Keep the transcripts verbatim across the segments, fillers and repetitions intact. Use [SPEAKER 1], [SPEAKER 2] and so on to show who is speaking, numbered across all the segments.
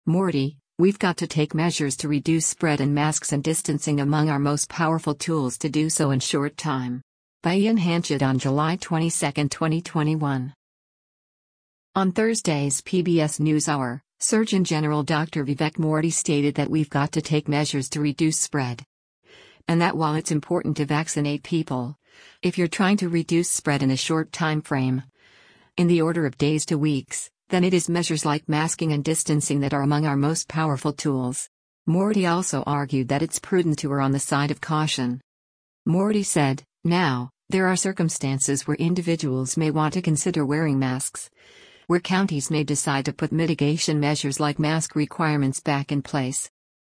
[SPEAKER 1] Morty, we've got to take measures to reduce spread, and masks and distancing among our most powerful tools to do so in short time. By Ian Hanchett on July twenty-second, twenty twenty-one. On Thursday's P B S NewsHour, Surgeon General Doctor Vivek Murthy stated that we've got to take measures to reduce spread. And that while it's important to vaccinate people, if you're trying to reduce spread in a short time frame, in the order of days to weeks, then it is measures like masking and distancing that are among our most powerful tools. Murthy also argued that it's prudent to err on the side of caution. Murthy said, "Now, there are circumstances where individuals may want to consider wearing masks, where counties may decide to put mitigation measures like mask requirements back in place.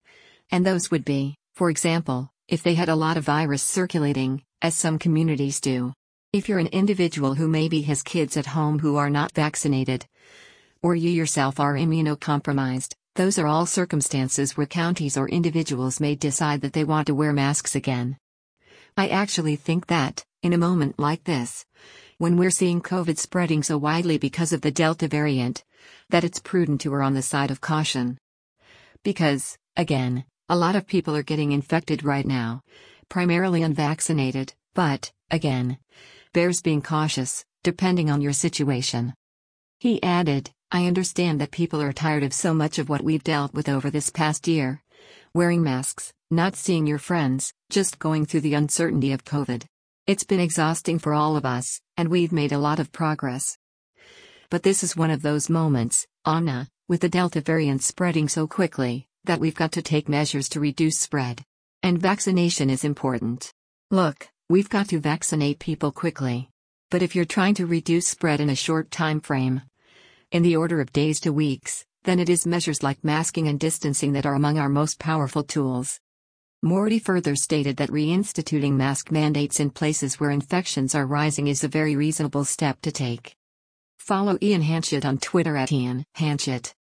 [SPEAKER 1] And those would be, for example, if they had a lot of virus circulating, as some communities do. If you're an individual who maybe has kids at home who are not vaccinated, or you yourself are immunocompromised, those are all circumstances where counties or individuals may decide that they want to wear masks again." I actually think that, in a moment like this, when we're seeing COVID spreading so widely because of the Delta variant, that it's prudent to err on the side of caution. Because, again, a lot of people are getting infected right now, primarily unvaccinated, but, again, bears being cautious, depending on your situation. He added, "I understand that people are tired of so much of what we've dealt with over this past year. Wearing masks, not seeing your friends, just going through the uncertainty of COVID. It's been exhausting for all of us, and we've made a lot of progress. But this is one of those moments, Anna, with the Delta variant spreading so quickly, that we've got to take measures to reduce spread. And vaccination is important. Look, we've got to vaccinate people quickly. But if you're trying to reduce spread in a short time frame, in the order of days to weeks, then it is measures like masking and distancing that are among our most powerful tools." Murthy further stated that reinstituting mask mandates in places where infections are rising is a very reasonable step to take. Follow Ian Hanchett on Twitter at Ian Hanchett.